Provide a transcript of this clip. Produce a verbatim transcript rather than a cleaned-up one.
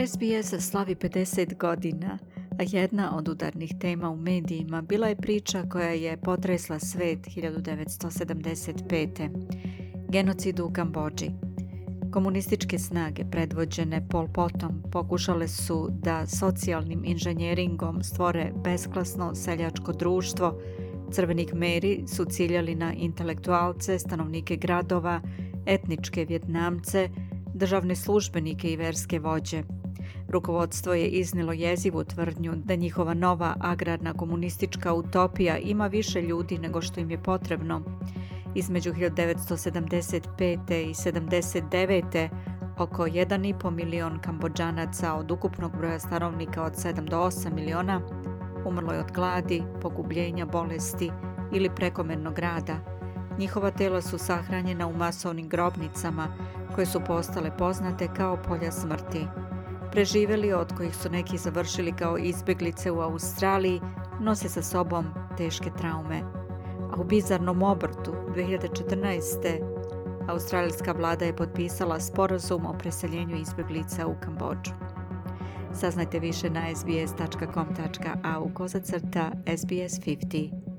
S B S slavi pedeset godina, a jedna od udarnih tema u medijima bila je priča koja je potresla svet hiljadu devetsto sedamdeset pete. Genocid u Kambodži. Komunističke snage predvođene Pol Potom pokušale su da socijalnim inženjeringom stvore besklasno seljačko društvo. Crveni Khmeri su ciljali na intelektualce, stanovnike gradova, etničke Vjetnamce, državne službenike i verske vođe. Rukovodstvo je iznilo jezivu tvrdnju da njihova nova agrarna komunistička utopija ima više ljudi nego što im je potrebno. Između hiljadu devetsto sedamdeset pete i sedamdeset devete oko jedan i po milion Kambodžanaca od ukupnog broja stanovnika od sedam do osam miliona umrlo je od gladi, pogubljenja, bolesti ili prekomernog rada. Njihova tela su sahranjena u masovnim grobnicama koje su postale poznate kao polja smrti. Preživeli, od kojih su neki završili kao izbjeglice u Australiji, nose sa sobom teške traume. A u bizarnom obrtu dve hiljade četrnaeste. australijska vlada je potpisala sporazum o preseljenju izbjeglica u Kambodžu. Saznajte više na sbs tačka com tačka au kosacrta S B S pedeset.